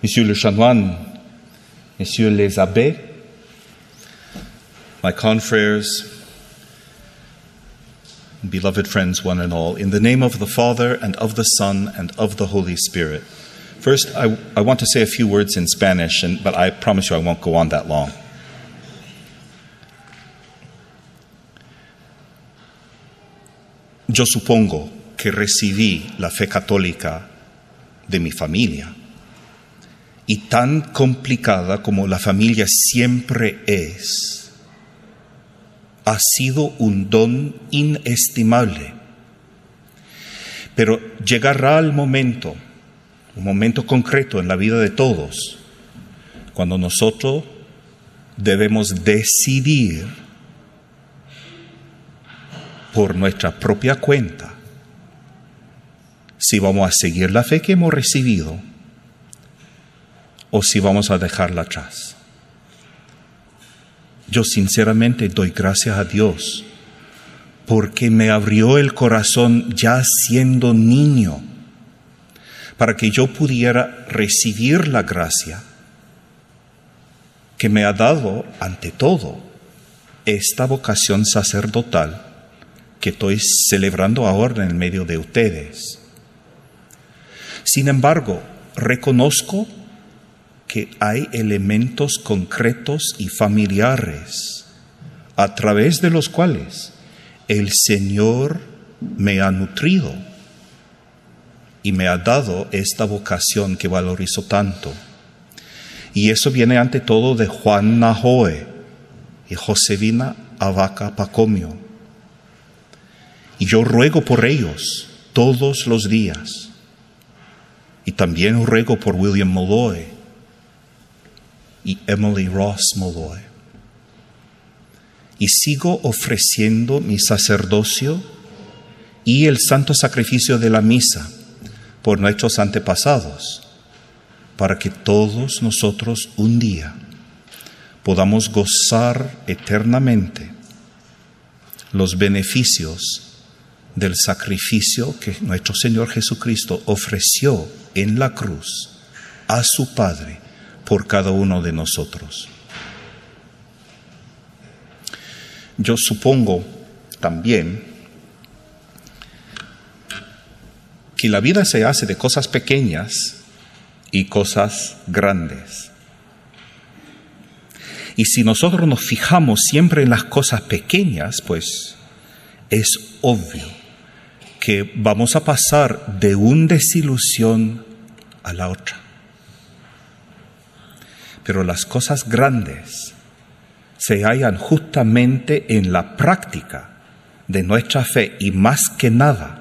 Monsieur le Chanoine, Messieurs les Abbés, my confreres, beloved friends, one and all, in the name of the Father, and of the Son, and of the Holy Spirit. First, I want to say a few words in Spanish, but I promise you I won't go on that long. Yo supongo que recibí la fe católica de mi familia, y tan complicada como la familia siempre es, ha sido un don inestimable. Pero llegará el momento, un momento concreto en la vida de todos, cuando nosotros debemos decidir por nuestra propia cuenta si vamos a seguir la fe que hemos recibido o si vamos a dejarla atrás. Yo sinceramente doy gracias a Dios porque me abrió el corazón ya siendo niño para que yo pudiera recibir la gracia que me ha dado, ante todo, esta vocación sacerdotal que estoy celebrando ahora en medio de ustedes. Sin embargo, reconozco que hay elementos concretos y familiares a través de los cuales el Señor me ha nutrido y me ha dado esta vocación que valorizo tanto. Y eso viene ante todo de Juan Najoe y Josefina Avaca Pacomio. Y yo ruego por ellos todos los días. Y también ruego por William Molloy y Emily Ross Molloy. Y sigo ofreciendo mi sacerdocio y el santo sacrificio de la misa por nuestros antepasados, para que todos nosotros un día podamos gozar eternamente los beneficios del sacrificio que nuestro Señor Jesucristo ofreció en la cruz a su Padre por cada uno de nosotros. Yo supongo también que la vida se hace de cosas pequeñas y cosas grandes. Y si nosotros nos fijamos siempre en las cosas pequeñas, pues es obvio que vamos a pasar de una desilusión a la otra. Pero las cosas grandes se hallan justamente en la práctica de nuestra fe y más que nada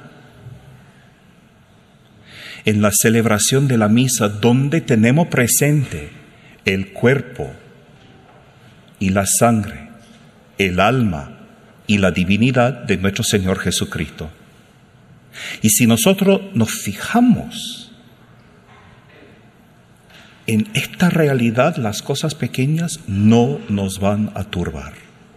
en la celebración de la misa, donde tenemos presente el cuerpo y la sangre, el alma y la divinidad de nuestro Señor Jesucristo. Y si nosotros nos fijamos en esta realidad, las cosas pequeñas no nos van a turbar.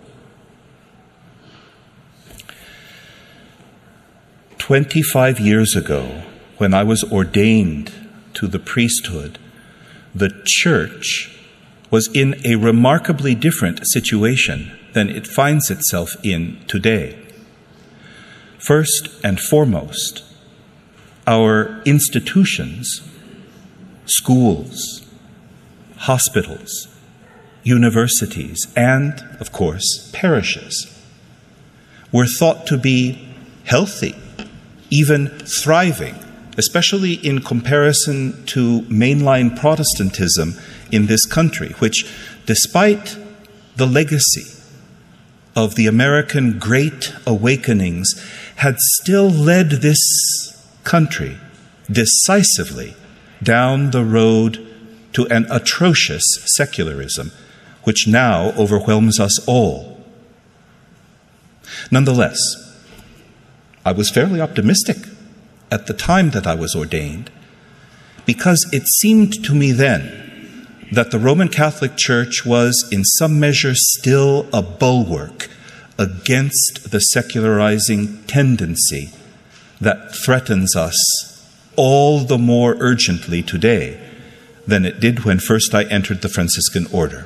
25 years ago, when I was ordained to the priesthood, the church was in a remarkably different situation than it finds itself in today. First and foremost, our institutions, schools, hospitals, universities, and, of course, parishes, were thought to be healthy, even thriving, especially in comparison to mainline Protestantism in this country, which, despite the legacy of the American Great Awakenings, had still led this country decisively down the road to an atrocious secularism, which now overwhelms us all. Nonetheless, I was fairly optimistic at the time that I was ordained, because it seemed to me then that the Roman Catholic Church was in some measure still a bulwark against the secularizing tendency that threatens us all the more urgently today than it did when first I entered the Franciscan order.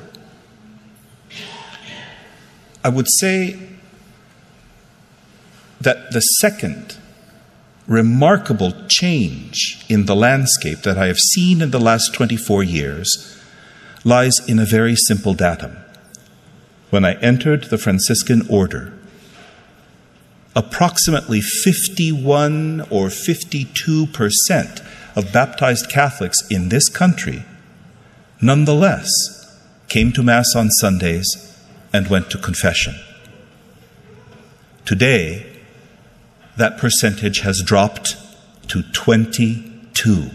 I would say that the second remarkable change in the landscape that I have seen in the last 24 years lies in a very simple datum. When I entered the Franciscan order, approximately 51 or 52% of baptized Catholics in this country nonetheless came to Mass on Sundays and went to confession. Today, that percentage has dropped to 22.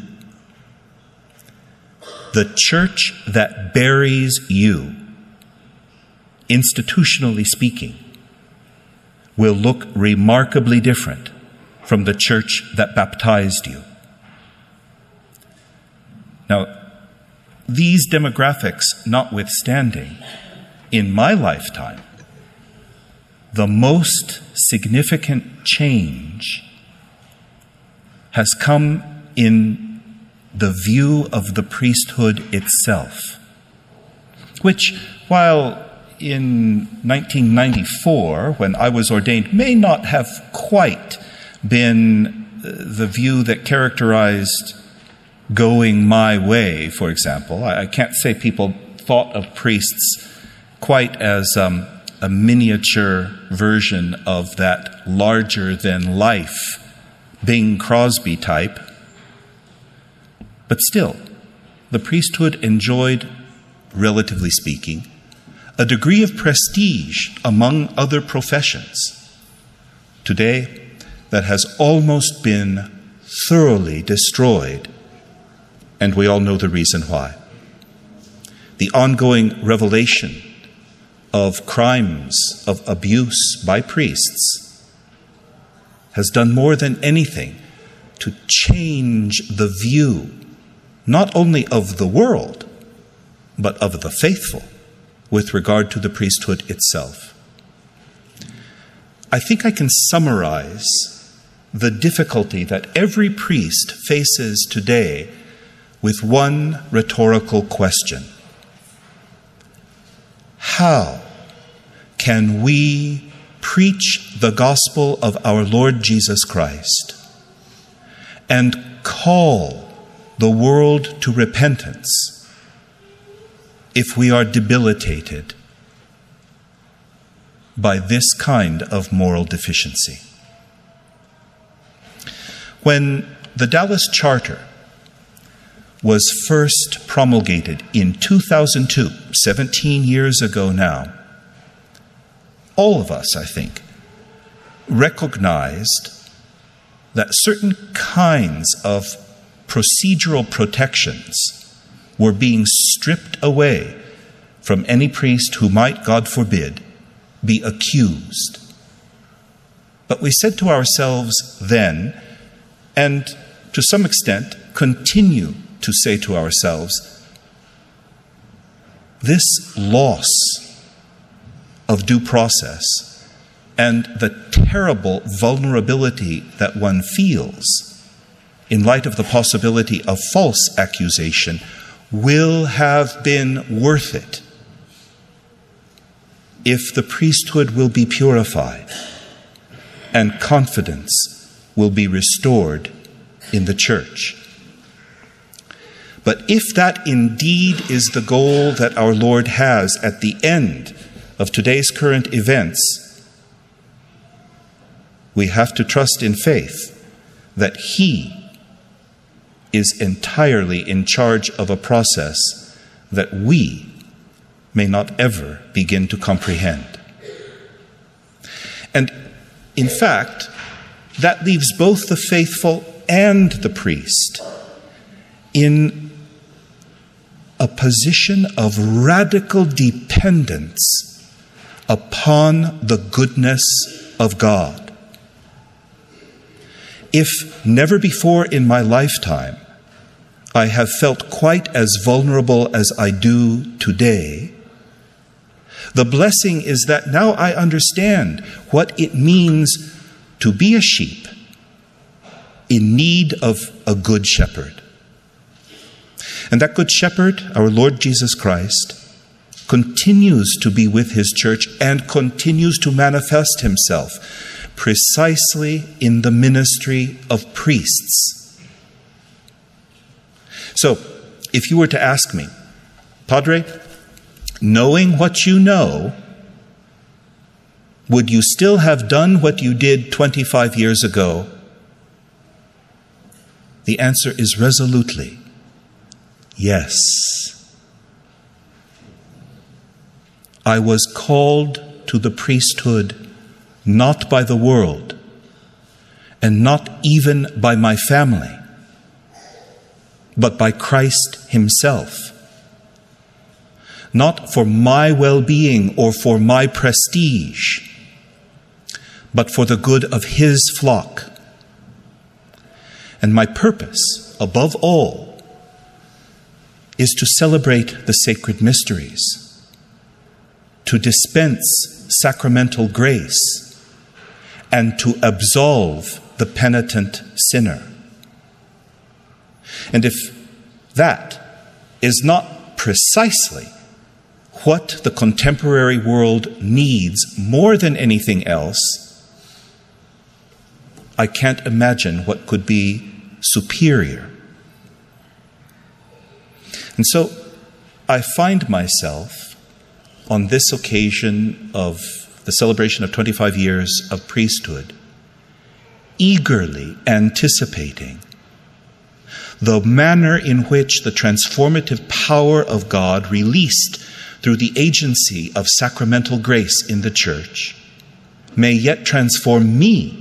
The church that buries you, institutionally speaking, will look remarkably different from the church that baptized you. Now, these demographics notwithstanding, in my lifetime, the most significant change has come in the view of the priesthood itself, which, while in 1994, when I was ordained, may not have quite been the view that characterized going my way, for example. I can't say people thought of priests quite as a miniature version of that larger-than-life Bing Crosby type. But still, the priesthood enjoyed, relatively speaking, a degree of prestige among other professions. Today, that has almost been thoroughly destroyed, and we all know the reason why. The ongoing revelation of crimes of abuse by priests has done more than anything to change the view, not only of the world, but of the faithful with regard to the priesthood itself. I think I can summarize the difficulty that every priest faces today with one rhetorical question. How can we preach the gospel of our Lord Jesus Christ and call the world to repentance if we are debilitated by this kind of moral deficiency? When the Dallas Charter was first promulgated in 2002, 17 years ago now, all of us, I think, recognized that certain kinds of procedural protections were being stripped away from any priest who might, God forbid, be accused. But we said to ourselves then, and to some extent continue to say to ourselves, this loss of due process and the terrible vulnerability that one feels in light of the possibility of false accusation will have been worth it if the priesthood will be purified and confidence will be restored in the church. But if that indeed is the goal that our Lord has at the end of today's current events, we have to trust in faith that He is entirely in charge of a process that we may not ever begin to comprehend. And in fact, that leaves both the faithful and the priest in a position of radical dependence upon the goodness of God. If never before in my lifetime I have felt quite as vulnerable as I do today, the blessing is that now I understand what it means to be a sheep in need of a good shepherd. And that Good Shepherd, our Lord Jesus Christ, continues to be with his church and continues to manifest himself precisely in the ministry of priests. So, if you were to ask me, Padre, knowing what you know, would you still have done what you did 25 years ago? The answer is resolutely yes. I was called to the priesthood not by the world and not even by my family, but by Christ himself. Not for my well-being or for my prestige, but for the good of his flock. And my purpose, above all, is to celebrate the sacred mysteries, to dispense sacramental grace, and to absolve the penitent sinner. And if that is not precisely what the contemporary world needs more than anything else, I can't imagine what could be superior. And so I find myself on this occasion of the celebration of 25 years of priesthood eagerly anticipating the manner in which the transformative power of God released through the agency of sacramental grace in the church may yet transform me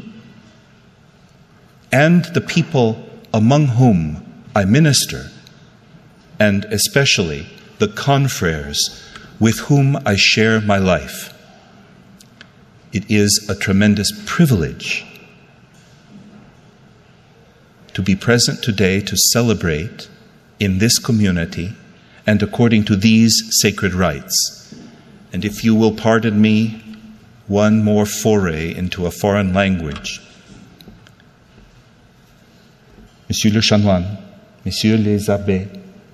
and the people among whom I minister, and especially the confreres with whom I share my life. It is a tremendous privilege to be present today to celebrate in this community and according to these sacred rites. And if you will pardon me, one more foray into a foreign language. Monsieur le chanoine, Messieurs les abbés,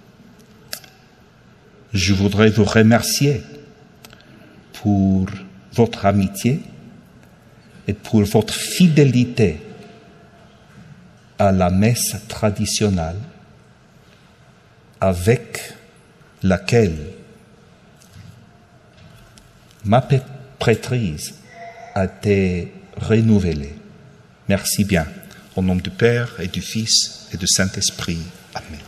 je voudrais vous remercier pour votre amitié et pour votre fidélité à la messe traditionnelle avec laquelle ma prêtrise a été renouvelée. Merci bien. Au nom du Père et du Fils et du Saint-Esprit. Amen.